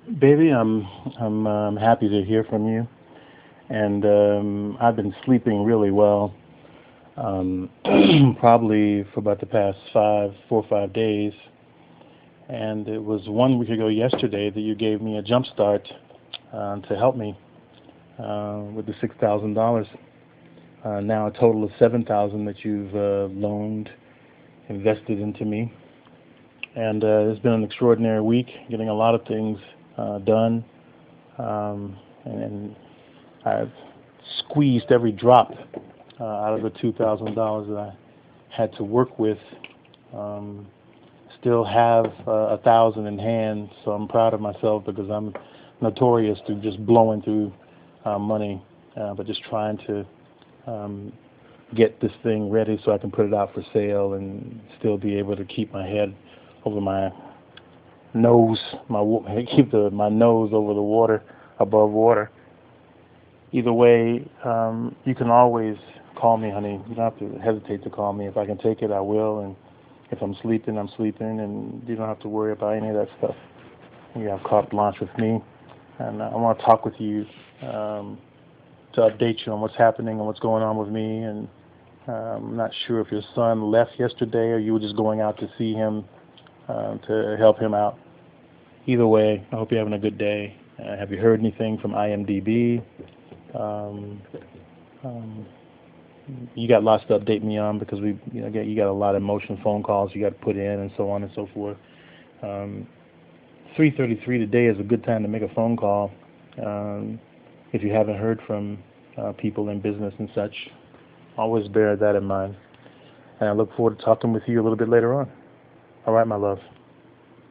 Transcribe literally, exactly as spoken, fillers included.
Baby, I'm I'm um, happy to hear from you, and um, I've been sleeping really well, um, probably for about the past five, four or five days. And it was one week ago yesterday that you gave me a jump start uh, to help me uh, with the six thousand dollars. Uh, now a total of seven thousand that you've uh, loaned, invested into me, and uh, it's been an extraordinary week, getting a lot of things uh, done, um, and, and I've squeezed every drop uh, out of the two thousand dollars that I had to work with. Um, Still have uh, a thousand in hand, so I'm proud of myself because I'm notorious through just blowing through uh, money, uh, but just trying to um, get this thing ready so I can put it out for sale and still be able to keep my head over my nose, my keep the my nose over the water, above water. Either way, um, you can always call me, honey. You don't have to hesitate to call me. If I can take it, I will. And if I'm sleeping, I'm sleeping, and you don't have to worry about any of that stuff. You have carte blanche with me, and I want to talk with you um, to update you on what's happening and what's going on with me. And uh, I'm not sure if your son left yesterday or you were just going out to see him uh, to help him out. Either way, I hope you're having a good day. Uh, have you heard anything from I M D B? Um, um, you got lots to update me on because we, you know, get, you got a lot of emotional phone calls you got to put in and so on and so forth. Um, three thirty-three today is a good time to make a phone call um, if you haven't heard from uh, people in business and such. Always bear that in mind. And I look forward to talking with you a little bit later on. All right, my love.